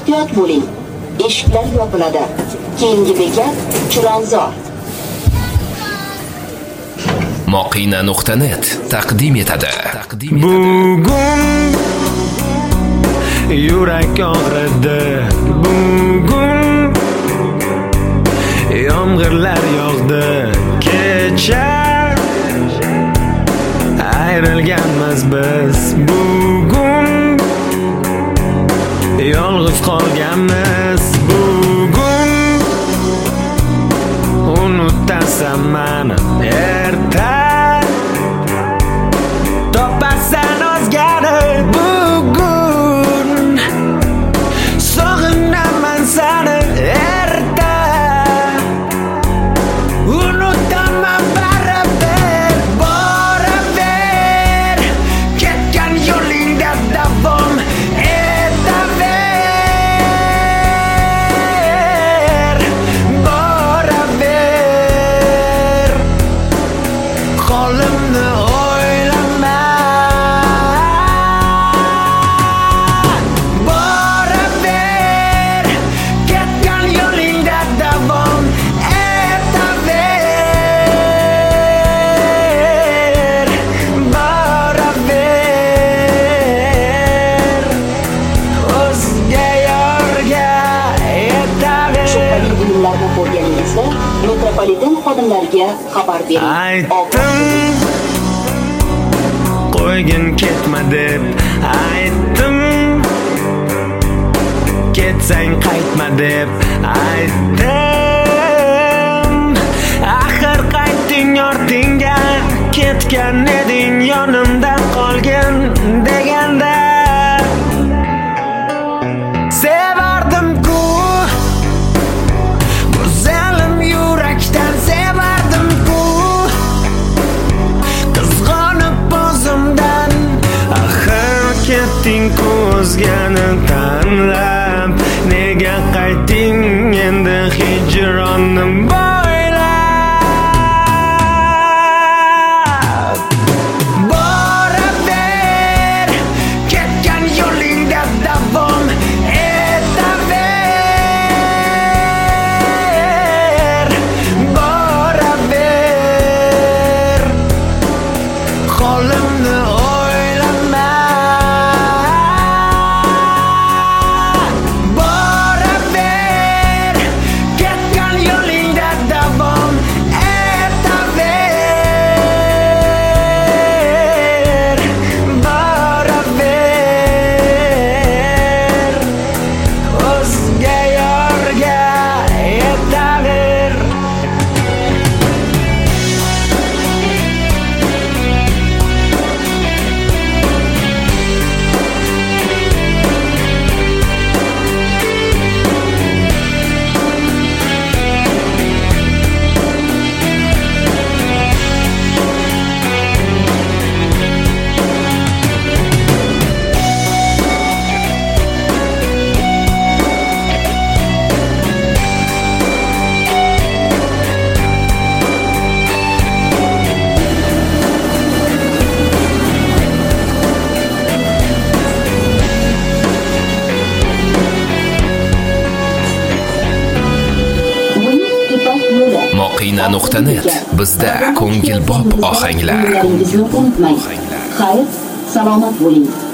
Ehtiyot bo'ling. Eshiklar yopiladi. Keyingi bekat Chilonzor. Moqina.net taqdim etadi. Bugun yurak og'ridi. Bugun yomg'irlar yog'di. Kecha ayrilganmiz biz. Bugun yolg'iz qolganmiz. Bugun unutasan mani erta topasan o'zgani. Bugun sog'inaman sani erta unutaman baribir. Boraver ketgan yo'lingda davom etaver. Boraver qo'limni o'ylama. Boraver ketgan yo'lingda davom etaver. Boraver o'zga yorga yetaver. Buyumlarni ko'rganingizda metropoliten xodimlariga xabar bering. Aytdim qo'ygin ketma deb. Aytdim ketsang qaytma deb. Aytdim axir qaytding ortingga. Ketgan eding yonimdan qolgin deganda. Sevardim-ku go'zalim yurakdan sevardim-ku. Qizg'onib o'zimdan axir ketding-ku o'zgani tanlab. Nega qaytding endi hijronim bo'ylab. Boraver ketgan yo'lingda davom etaver. Boraver qo'limni o'ylama. Boraver ketgan yo'lingda davom etaver. Boraver o'zga yorga yetaver. Moqina.net bizda ko'ngilbop ohanglar. Unutmang. Xayr, salomat bo'ling.